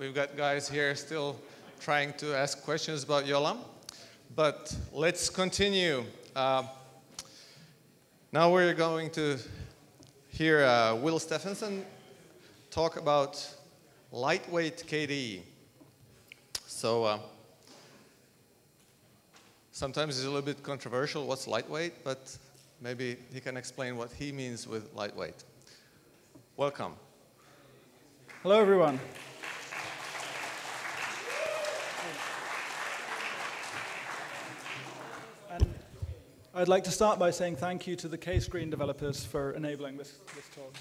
We've got guys here still trying to ask questions about Yolam. But let's continue. Now we're going to hear Will Stephenson talk about lightweight KDE. So sometimes it's a little bit controversial what's lightweight, but maybe he can explain what he means with lightweight. Welcome. Hello, everyone. And I'd like to start by saying thank you to the K-Screen developers for enabling this talk.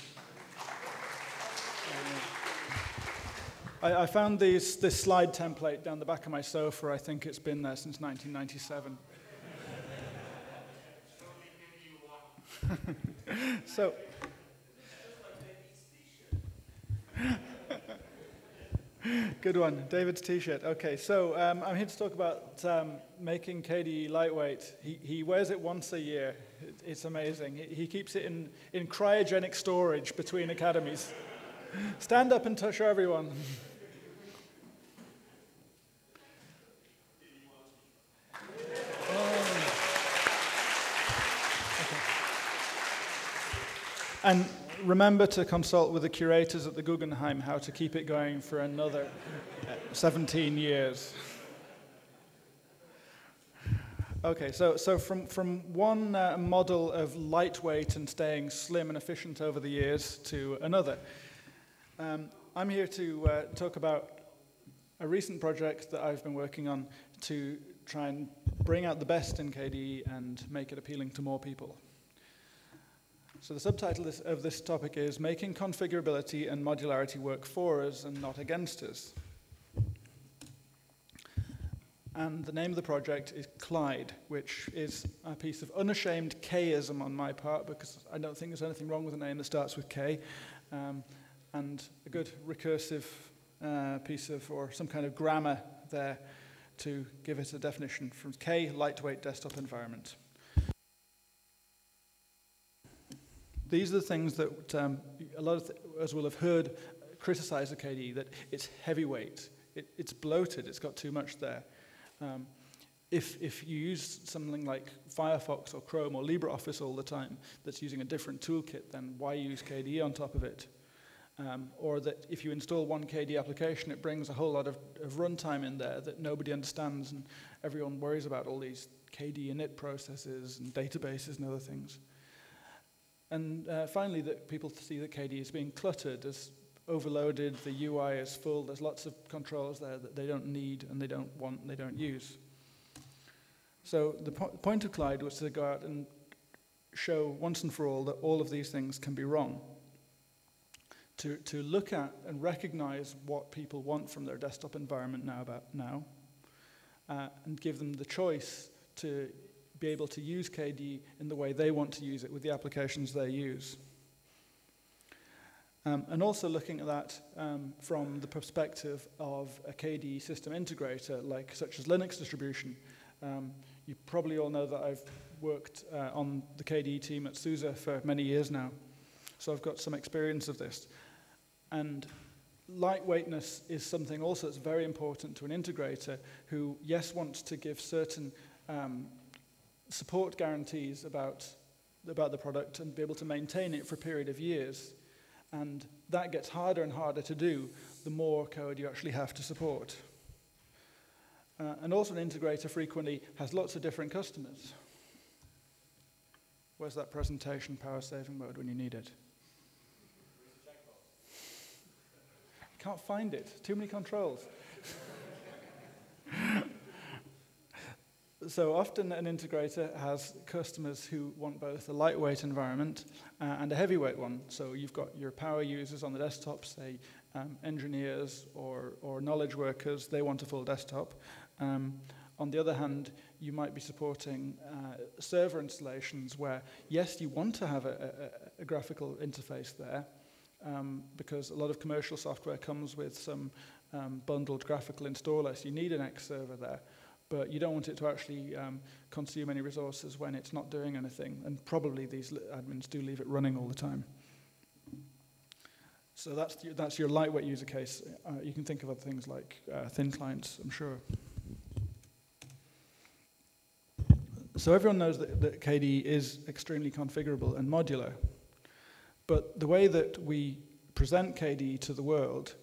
I found this slide template down the back of my sofa. I think it's been there since 1997. So, good one, David's T-shirt. Okay, so I'm here to talk about making KDE lightweight. He wears it once a year. It's amazing. He keeps it in cryogenic storage between academies. Stand up and show everyone. And remember to consult with the curators at the Guggenheim how to keep it going for another 17 years. Okay, so from one model of lightweight and staying slim and efficient over the years to another. I'm here to talk about a recent project that I've been working on to try and bring out the best in KDE and make it appealing to more people. So the subtitle of this topic is Making Configurability and Modularity Work for Us and Not Against Us. And the name of the project is Clyde, which is a piece of unashamed K-ism on my part, because I don't think there's anything wrong with a name that starts with K, and a good recursive piece of, or some kind of grammar there to give it a definition from K, lightweight desktop environment. These are the things that a lot of us will have heard criticize the KDE, that it's heavyweight, it's bloated, it's got too much there. If you use something like Firefox or Chrome or LibreOffice all the time that's using a different toolkit, then why use KDE on top of it? Or that if you install one KDE application, it brings a whole lot of runtime in there that nobody understands, and everyone worries about all these KDE init processes and databases and other things. And finally, that people see that KDE is being cluttered, as overloaded, the UI is full, there's lots of controls there that they don't need and they don't want and they don't use. So the point of Clyde was to go out and show once and for all that all of these things can be wrong. To look at and recognize what people want from their desktop environment now, and give them the choice to be able to use KDE in the way they want to use it with the applications they use. And also looking at that from the perspective of a KDE system integrator, such as Linux distribution. You probably all know that I've worked on the KDE team at SUSE for many years now, so I've got some experience of this. And lightweightness is something also that's very important to an integrator who, yes, wants to give certain support guarantees about the product and be able to maintain it for a period of years. And that gets harder and harder to do the more code you actually have to support. And also an integrator frequently has lots of different customers. Where's that presentation power saving mode when you need it? Can't find it. Too many controls. So often an integrator has customers who want both a lightweight environment and a heavyweight one. So you've got your power users on the desktop, say engineers or knowledge workers, they want a full desktop. On the other hand, you might be supporting server installations where, yes, you want to have a graphical interface there, because a lot of commercial software comes with some bundled graphical installer, so you need an X server there. But you don't want it to actually consume any resources when it's not doing anything. And probably these admins do leave it running all the time. So that's your lightweight user case. You can think of other things like thin clients, I'm sure. So everyone knows that KDE is extremely configurable and modular. But the way that we present KDE to the world,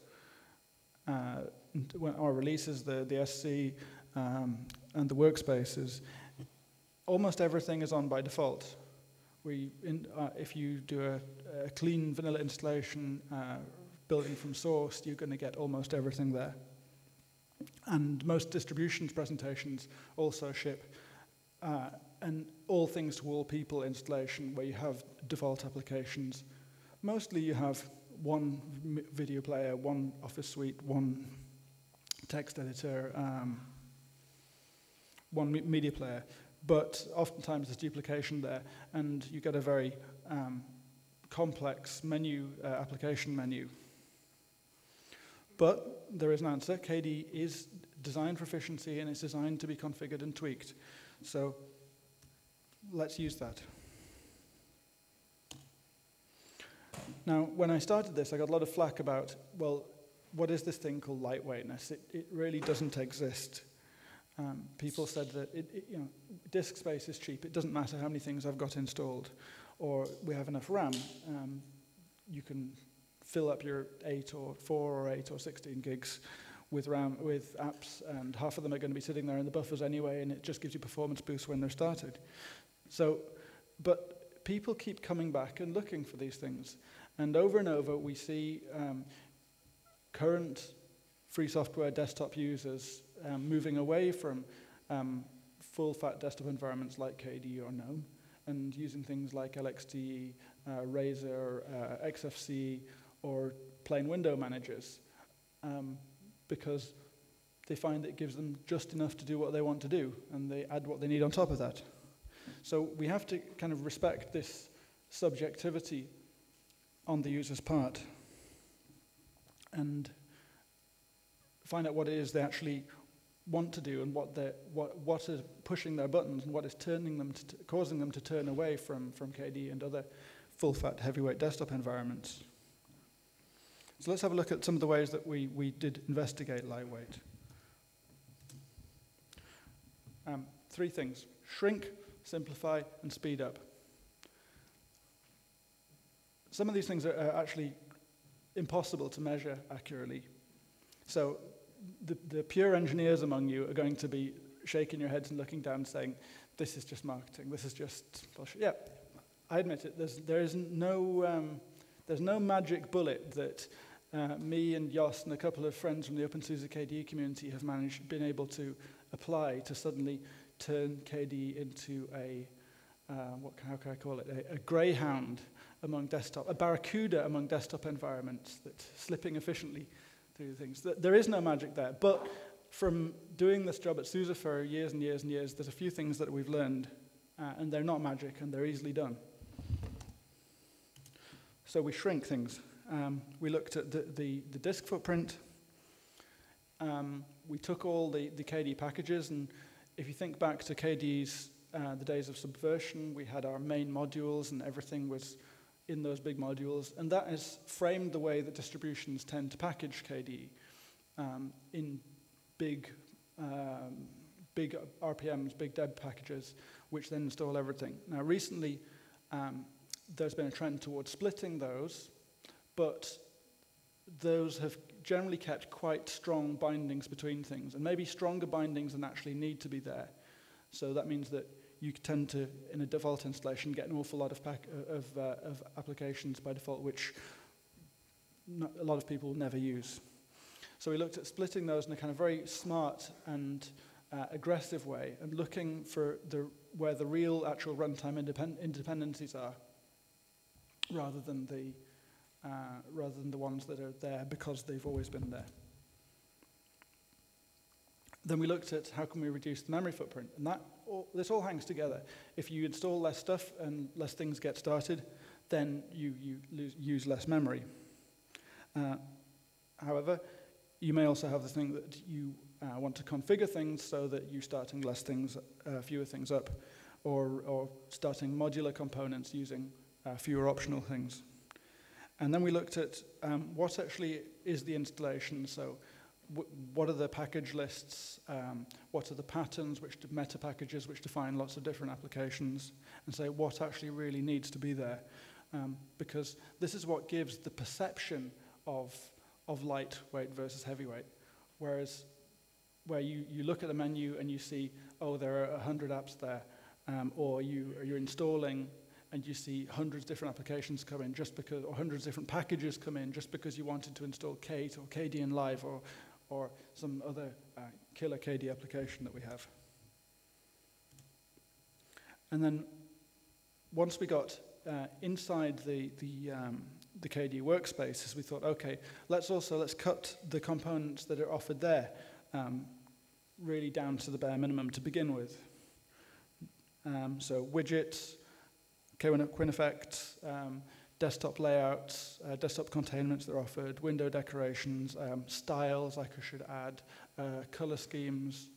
when our releases, the SC and the workspaces, almost everything is on by default. If you do a clean vanilla installation, building from source, you're going to get almost everything there. And most distributions presentations also ship an all things to all people installation where you have default applications. Mostly you have one video player, one Office suite, one text editor, one media player. But oftentimes there's duplication there, and you get a very complex menu, application menu. But there is an answer. KDE is designed for efficiency, and it's designed to be configured and tweaked. So let's use that. Now, when I started this, I got a lot of flack about, well, what is this thing called lightweightness? It really doesn't exist. People said that disk space is cheap. It doesn't matter how many things I've got installed, or we have enough RAM. You can fill up your 8 or 4 or 8 or 16 gigs with RAM, with apps, and half of them are going to be sitting there in the buffers anyway, and it just gives you performance boosts when they're started. So, but people keep coming back and looking for these things, and over we see current free software desktop users moving away from full-fat desktop environments like KDE or GNOME, and using things like LXDE, Razor, XFCE, or plain window managers, because they find it gives them just enough to do what they want to do, and they add what they need on top of that. So we have to kind of respect this subjectivity on the user's part and find out what it is they actually want to do and what is pushing their buttons and what is turning them causing them to turn away from KDE and other full-fat heavyweight desktop environments. So let's have a look at some of the ways that we did investigate lightweight. 3 things: shrink, simplify, and speed up. Some of these things are actually impossible to measure accurately. So the pure engineers among you are going to be shaking your heads and looking down and saying, this is just marketing, this is just bullshit. Yeah, I admit it, there's no magic bullet that me and Jos and a couple of friends from the OpenSUSE KDE community have been able to apply to suddenly turn KDE into how can I call it, a greyhound among desktop, a barracuda among desktop environments that's slipping efficiently through things. There is no magic there, but from doing this job at SUSE for years and years and years, there's a few things that we've learned, and they're not magic, and they're easily done. So we shrink things. We looked at the disk footprint. We took all the KDE packages, and if you think back to KDE's the days of Subversion, we had our main modules, and everything was in those big modules, and that has framed the way that distributions tend to package KDE in big RPMs, big deb packages, which then install everything. Now, recently, there's been a trend towards splitting those, but those have generally kept quite strong bindings between things, and maybe stronger bindings than actually need to be there. So that means that you tend to, in a default installation, get an awful lot of applications by default, which a lot of people never use. So we looked at splitting those in a kind of very smart and aggressive way, and looking for where the real actual runtime independencies are, rather than the ones that are there because they've always been there. Then we looked at how can we reduce the memory footprint, and this all hangs together. If you install less stuff and less things get started, then you use less memory. However, you may also have the thing that you want to configure things so that you're starting less things, fewer things up, or starting modular components using fewer optional things. And then we looked at what actually is the installation. So what are the package lists? What are the patterns, meta packages, which define lots of different applications? And say what actually really needs to be there. Because this is what gives the perception of lightweight versus heavyweight. Whereas where you look at the menu and you see, oh, there are 100 apps there, or you're installing and you see hundreds of different applications come in just because, or hundreds of different packages come in just because you wanted to install Kate or KDE Live or some other killer KDE application that we have. And then once we got inside the KDE workspaces, we thought, okay, let's cut the components that are offered there really down to the bare minimum to begin with. So widgets, QuinnEffect, desktop layouts, desktop containments that are offered, window decorations, styles, like I should add, color schemes.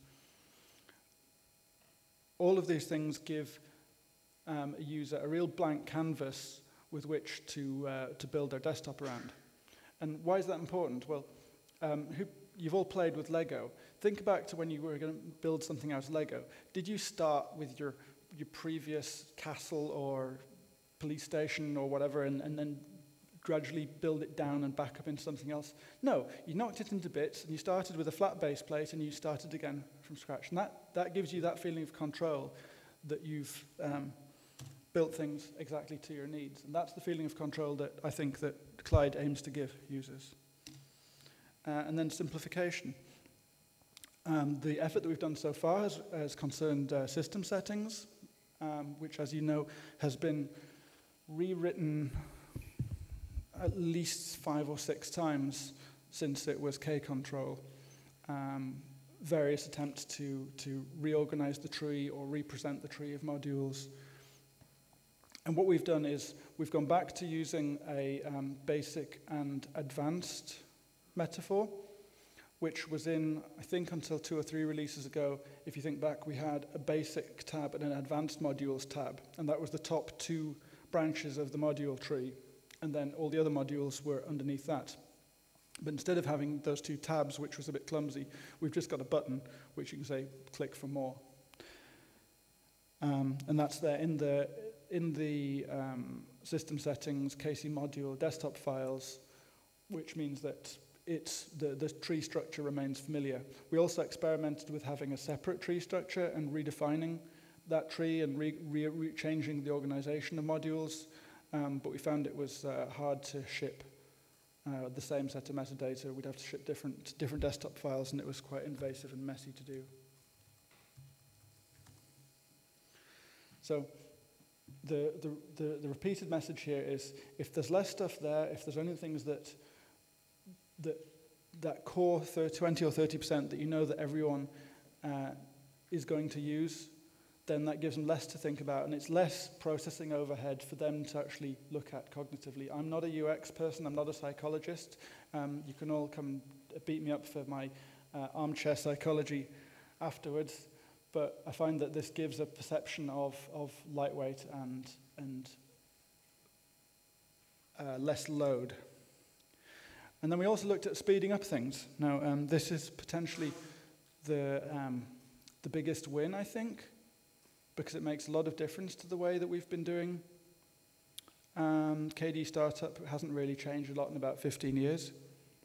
All of these things give a user a real blank canvas with which to build their desktop around. And why is that important? Well, you've all played with Lego. Think back to when you were going to build something out of Lego. Did you start with your previous castle or police station or whatever and then gradually build it down and back up into something else? No, you knocked it into bits and you started with a flat base plate and you started again from scratch. And that gives you that feeling of control that you've built things exactly to your needs. And that's the feeling of control that I think that Clyde aims to give users. And then simplification. The effort that we've done so far has concerned system settings, which, as you know, has been rewritten at least 5 or 6 times since it was K-Control. Various attempts to reorganize the tree or represent the tree of modules. And what we've done is we've gone back to using a basic and advanced metaphor, which was in, I think, until 2 or 3 releases ago. If you think back, we had a basic tab and an advanced modules tab, and that was the top 2 branches of the module tree, and then all the other modules were underneath that. But instead of having those 2 tabs, which was a bit clumsy, we've just got a button which you can say, click for more. And that's there in the system settings, KC module, desktop files, which means that the tree structure remains familiar. We also experimented with having a separate tree structure and redefining that tree and changing the organization of modules, but we found it was hard to ship the same set of metadata. We'd have to ship different desktop files, and it was quite invasive and messy to do. So the repeated message here is, if there's less stuff there, if there's only things that core 20 or 30% that you know that everyone is going to use, then that gives them less to think about, and it's less processing overhead for them to actually look at cognitively. I'm not a UX person, I'm not a psychologist. You can all come beat me up for my armchair psychology afterwards, but I find that this gives a perception of lightweight and less load. And then we also looked at speeding up things. Now, this is potentially the biggest win, I think, because it makes a lot of difference to the way that we've been doing KDE Startup. It hasn't really changed a lot in about 15 years.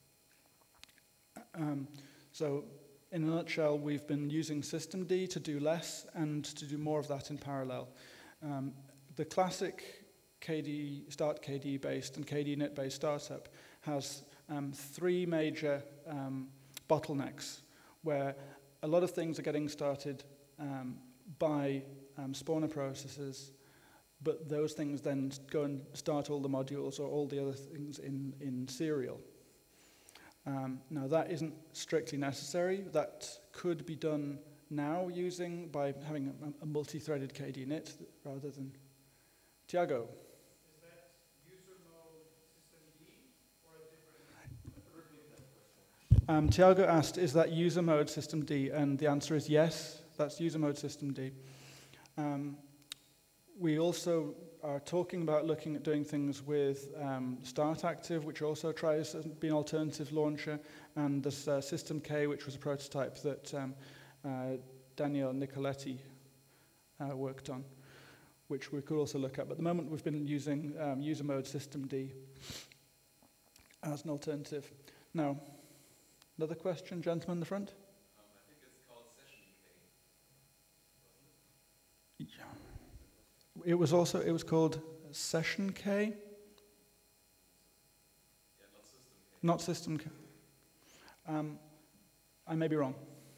So, in a nutshell, we've been using systemd to do less and to do more of that in parallel. The classic KDE, Start KDE-based and KDE Init-based startup has 3 major bottlenecks where a lot of things are getting started by spawner processes, but those things then go and start all the modules or all the other things in serial. Now that isn't strictly necessary. That could be done now by having a multi-threaded KDE Init rather than Tiago. Is that user mode systemd or a different? Repeat that question. Tiago asked, is that user mode systemd? And the answer is yes, that's user mode systemd. We also are talking about looking at doing things with Start Active, which also tries to be an alternative launcher, and there's System K, which was a prototype that Daniel Nicoletti worked on, which we could also look at. But at the moment, we've been using user mode Systemd as an alternative. Now, another question, gentleman in the front? I think it's called Session K. Yeah. It was called Session K? Yeah, not System K. Not System K. I may be wrong.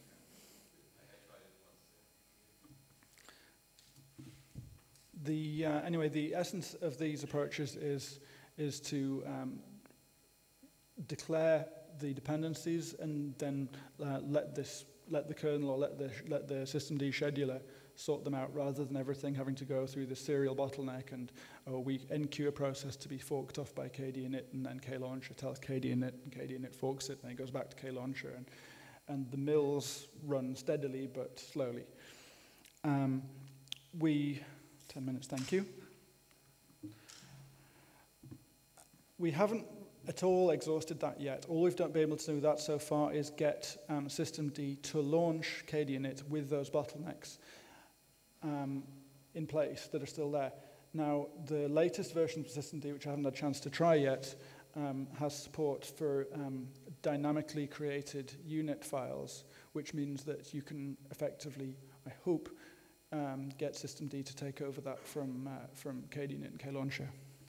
Anyway, the essence of these approaches is to declare the dependencies and then let the kernel or let the systemd scheduler sort them out, rather than everything having to go through the serial bottleneck and we enqueue a process to be forked off by KDinit, and then Klauncher tells KDinit, and KDinit forks it, and it goes back to Klauncher, and the mills run steadily but slowly. 10 minutes, thank you. We haven't at all exhausted that yet. All we've been able to do with that so far is get systemd to launch KDinit with those bottlenecks in place that are still there. Now, the latest version of systemd, which I haven't had a chance to try yet, has support for dynamically created unit files, which means that you can effectively, I hope, get systemd to take over that from KDinit and Klauncher.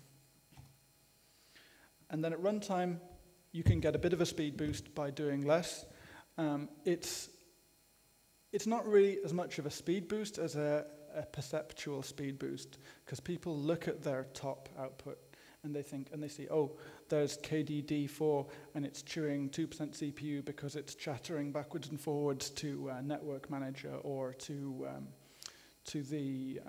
And then at runtime, you can get a bit of a speed boost by doing less. It's not really as much of a speed boost as a perceptual speed boost, because people look at their top output and they think, and they see, oh, there's KDD4 and it's chewing 2% CPU because it's chattering backwards and forwards to Network Manager or to the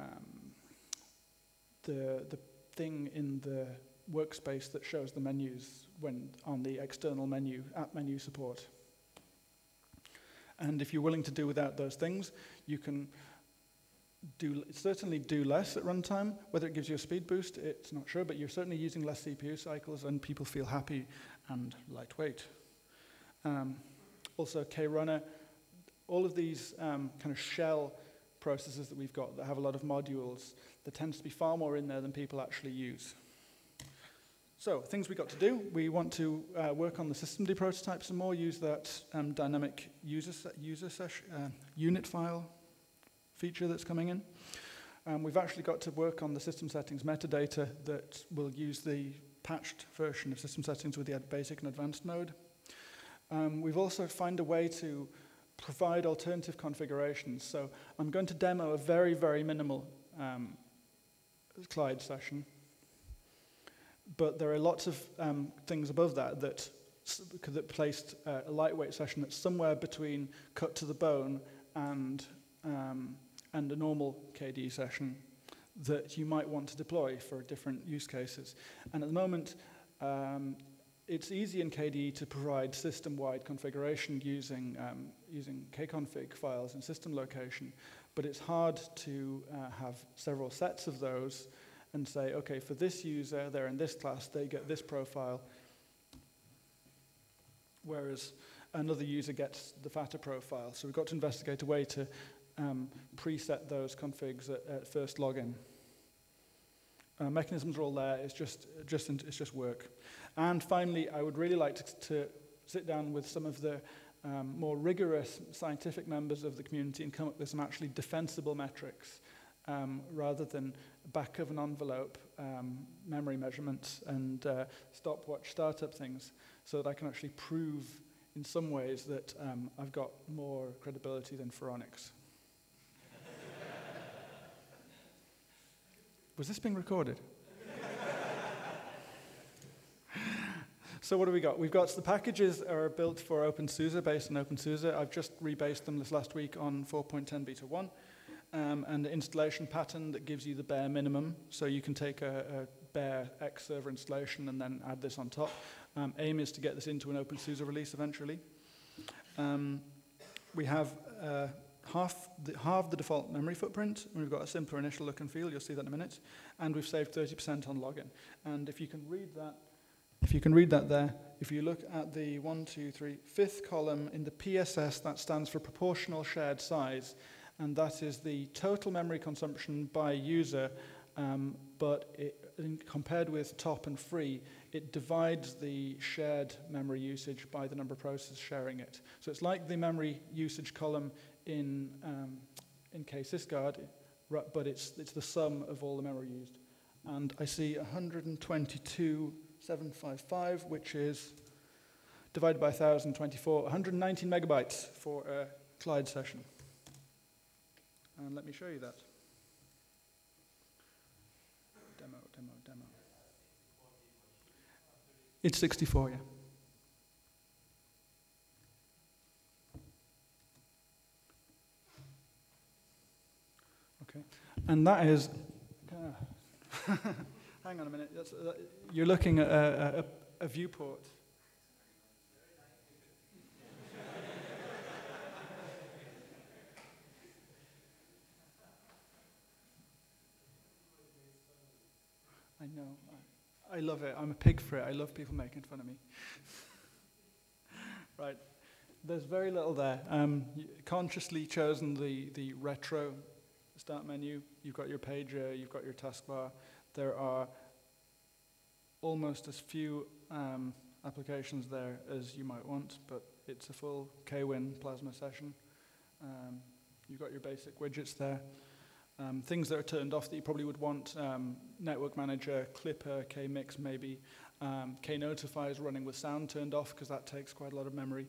thing in the workspace that shows the menus when on the external menu, app menu support. And if you're willing to do without those things, you can certainly do less at runtime. Whether it gives you a speed boost, it's not sure, but you're certainly using less CPU cycles and people feel happy and lightweight. Also, Krunner, all of these kind of shell processes that we've got that have a lot of modules, there tends to be far more in there than people actually use. So, things we got to do. We want to work on the systemd prototype some more, use that dynamic unit file feature that's coming in. We've actually got to work on the system settings metadata that will use the patched version of system settings with the basic and advanced node. We've also found a way to provide alternative configurations. So I'm going to demo a very, very minimal Clyde session. But there are lots of things above that placed a lightweight session that's somewhere between cut to the bone and a normal KDE session that you might want to deploy for different use cases. And at the moment, it's easy in KDE to provide system-wide configuration using kconfig files and system location, but it's hard to have several sets of those and say, okay, for this user, they're in this class, they get this profile, whereas another user gets the fatter profile. So we've got to investigate a way to preset those configs at first login. Mechanisms are all there, it's just work. And finally, I would really like to sit down with some of the more rigorous scientific members of the community and come up with some actually defensible metrics rather than back of an envelope memory measurements and stopwatch startup things, so that I can actually prove in some ways that I've got more credibility than Phoronix. Was this being recorded? So what do we got? We've got the packages are built for OpenSUSE, based on OpenSUSE. I've just rebased them this last week on 4.10 beta 1. And the installation pattern that gives you the bare minimum. So you can take a bare X server installation and then add this on top. Aim is to get this into an OpenSUSE release eventually. We have half the default memory footprint, and we've got a simpler initial look and feel. You'll see that in a minute. And we've saved 30% on login. And if you can read that there, if you look at the 5th column in the PSS, that stands for proportional shared size, and that is the total memory consumption by user, but compared with top and free, it divides the shared memory usage by the number of processors sharing it. So it's like the memory usage column in K-Sysguard, but it's the sum of all the memory used. And I see 122,755, which is divided by 1,024, 119 megabytes for a Clyde session. And let me show you that. Demo. It's 64, yeah. Okay, and that is, hang on a minute, you're looking at a viewport. I know. I love it. I'm a pig for it. I love people making fun of me. Right. There's very little there. Consciously chosen the retro start menu. You've got your pager. You've got your taskbar. There are almost as few applications there as you might want, but it's a full Kwin Plasma session. You've got your basic widgets there. Things that are turned off that you probably would want, Network Manager, Clipper, K-Mix maybe, K-Notify is running with sound turned off because that takes quite a lot of memory.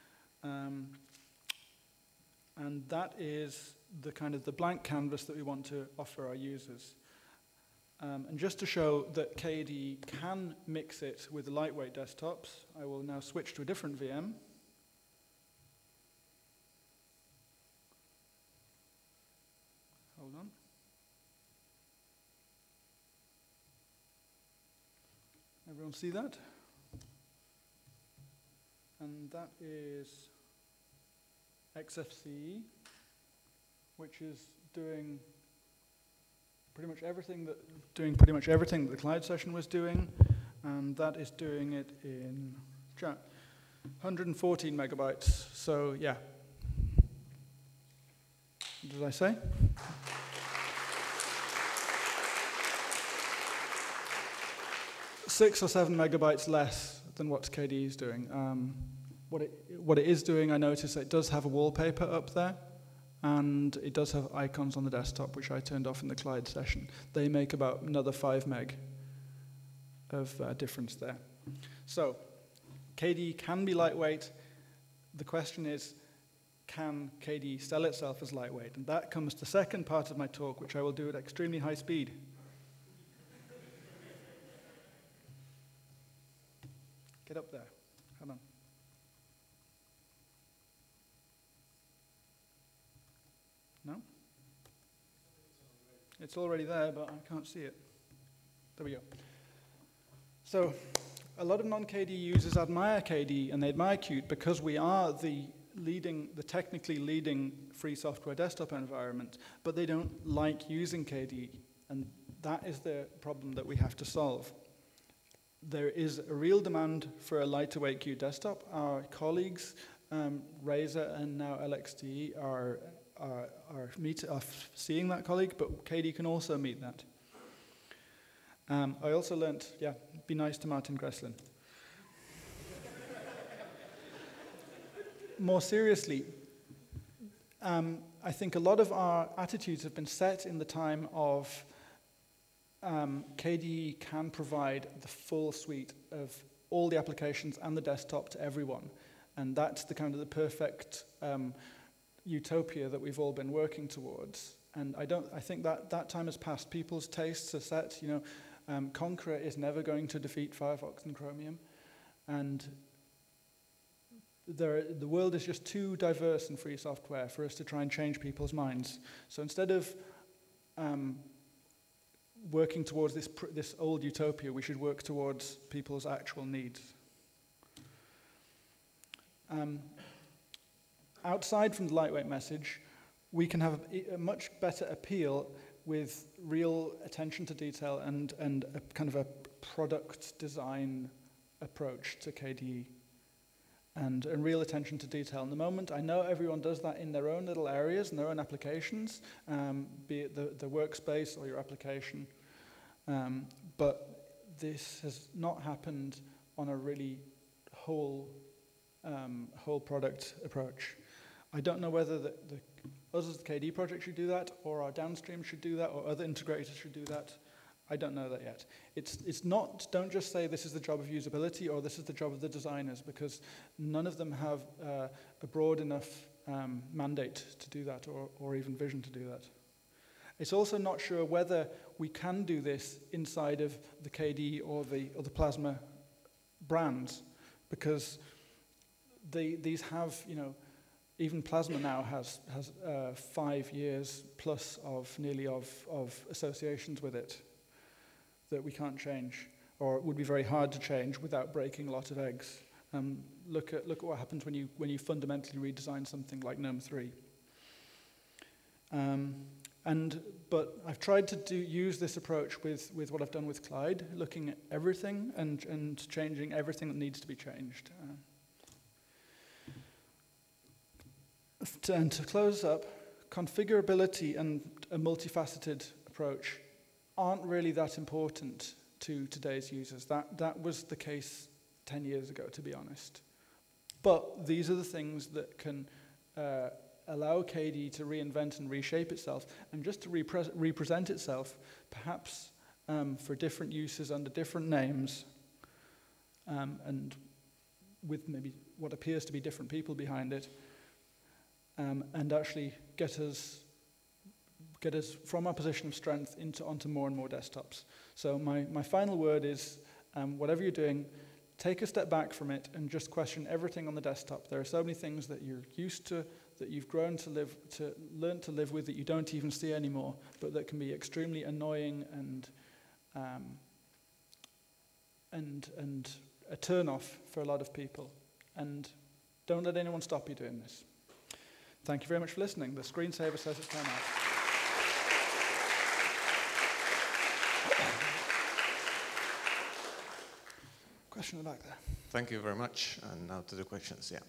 And that is the kind of the blank canvas that we want to offer our users. And just to show that KDE can mix it with lightweight desktops, I will now switch to a different VM. Hold on. Everyone see that? And that is XFCE, which is doing pretty much everything that the Clyde session was doing, and that is doing it in 114 megabytes. So yeah. What did I say? 6 or 7 megabytes less than what KDE is doing. What it is doing, I notice it does have a wallpaper up there, and it does have icons on the desktop, which I turned off in the Clyde session. They make about another 5 meg of difference there. So KDE can be lightweight. The question is, can KDE sell itself as lightweight? And that comes to the second part of my talk, which I will do at extremely high speed. Get up there. Hold on. No? It's already there, but I can't see it. There we go. So, a lot of non-KDE users admire KDE, and they admire Qt because we are the technically leading free software desktop environment, but they don't like using KDE, and that is the problem that we have to solve. There is a real demand for a lighter-weight Qt desktop. Our colleagues, Razer and now LXDE, are seeing that colleague, but KDE can also meet that. I also learned, be nice to Martin Gresslin. More seriously, I think a lot of our attitudes have been set in the time of KDE can provide the full suite of all the applications and the desktop to everyone. And that's the kind of the perfect utopia that we've all been working towards. And I think that time has passed. People's tastes are set. Konqueror is never going to defeat Firefox and Chromium. And the world is just too diverse in free software for us to try and change people's minds. So instead of working towards this old utopia, we should work towards people's actual needs. Outside from the lightweight message, we can have a much better appeal with real attention to detail and a kind of a product design approach to KDE. And real attention to detail. In the moment, I know everyone does that in their own little areas, in their own applications, be it the workspace or your application. But this has not happened on a really whole product approach. I don't know whether us as the KDE project should do that, or our downstream should do that, or other integrators should do that. I don't know that yet. It's not, don't just say this is the job of usability or this is the job of the designers, because none of them have a broad enough mandate to do that or even vision to do that. It's also not sure whether we can do this inside of the KDE or the Plasma brands, because these have, even Plasma now has 5 years plus of associations with it that we can't change, or it would be very hard to change without breaking a lot of eggs. Look at what happens when you fundamentally redesign something like GNOME 3. But I've tried to use this approach with what I've done with Clyde, looking at everything and changing everything that needs to be changed. And to close up, configurability and a multifaceted approach aren't really that important to today's users. That was the case 10 years ago, to be honest. But these are the things that can allow KDE to reinvent and reshape itself, and just to represent itself, perhaps for different uses under different names, and with maybe what appears to be different people behind it, and actually get us from our position of strength onto more and more desktops. So my final word is, whatever you're doing, take a step back from it and just question everything on the desktop. There are so many things that you're used to, that you've grown to learn to live with, that you don't even see anymore, but that can be extremely annoying and a turn-off for a lot of people. And don't let anyone stop you doing this. Thank you very much for listening. The screensaver says it's time out. Question in the back there. Thank you very much. And now to the questions, yeah.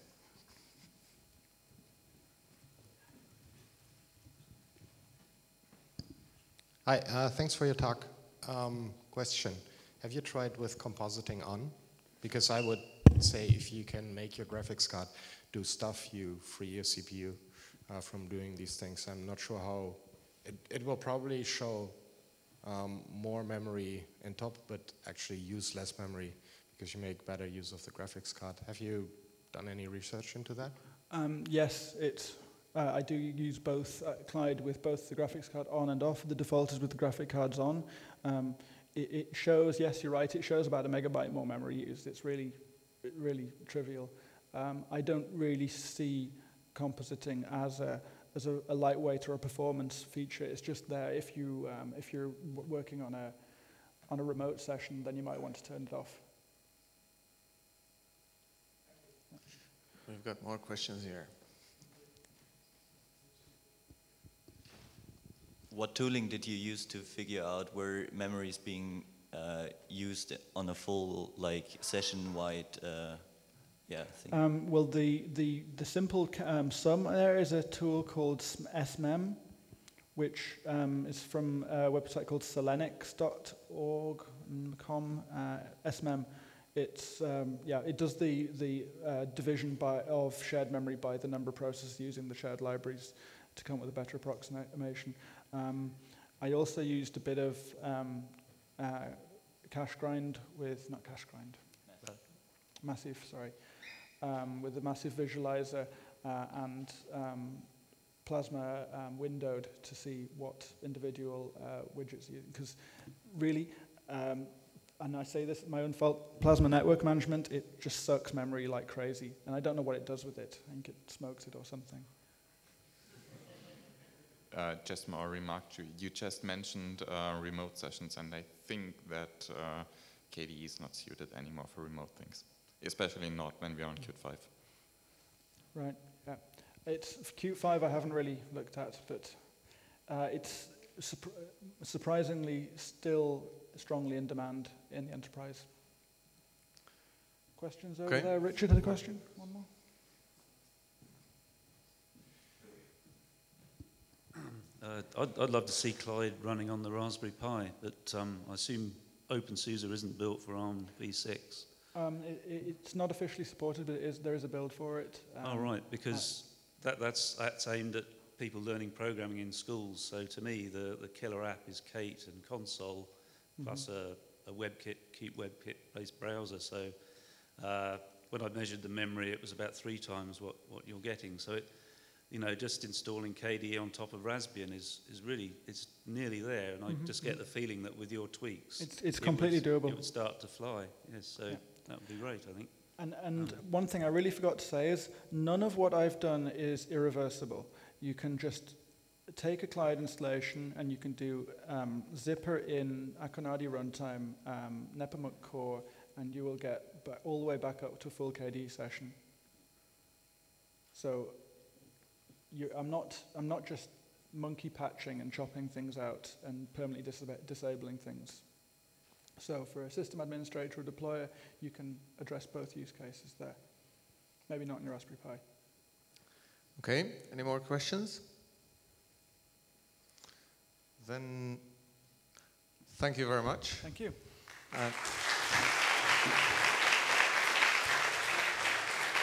Hi, thanks for your talk. Question, have you tried with compositing on? Because I would say if you can make your graphics card do stuff, you free your CPU from doing these things. I'm not sure how, it will probably show more memory in top, but actually use less memory because you make better use of the graphics card. Have you done any research into that? Yes, I do use both Clyde with both the graphics card on and off. The default is with the graphic cards on. It shows, yes, you're right, it shows about 1 megabyte more memory used. It's really trivial. I don't really see compositing as a lightweight or a performance feature. It's just there if you're working on a remote session, then you might want to turn it off. We've got more questions here. What tooling did you use to figure out where memory is being used on a full, session-wide thing? Well, the simple sum there is a tool called SMEM, which is from a website called selenix.org.com. SMEM. It does the division of shared memory by the number of processes using the shared libraries to come up with a better approximation. I also used a bit of Massive, with the Massive visualizer and Plasma windowed to see what individual widgets you use. Because really, and I say this at my own fault, Plasma network management, it just sucks memory like crazy. And I don't know what it does with it. I think it smokes it or something. Just more remark to you just mentioned remote sessions, and I think that KDE is not suited anymore for remote things, especially not when we're on Qt 5. Right, yeah. It's Qt 5 I haven't really looked at, but it's surprisingly still strongly in demand in the enterprise. Questions over Okay. there? Richard had a question? One more? I'd love to see Clyde running on the Raspberry Pi, but I assume OpenSUSE isn't built for ARM v6. It's not officially supported, but there is a build for it. Oh, right, because that's aimed at people learning programming in schools. So to me, the killer app is Kate and Console, plus a WebKit, Qt WebKit-based browser. So when I measured the memory, it was about 3 times what you're getting. So just installing KDE on top of Raspbian is really, it's nearly there. And I just get the feeling that with your tweaks, it's completely doable. It would start to fly. Yes, so that would be great, I think. And one thing I really forgot to say is none of what I've done is irreversible. You can just take a Clyde installation and you can do Zypper in Akonadi runtime, Nepomuk core, and you will get all the way back up to a full KDE session. So I'm not just monkey patching and chopping things out and permanently disabling things. So for a system administrator or deployer, you can address both use cases there. Maybe not in your Raspberry Pi. Okay, any more questions? Then thank you very much. Thank you.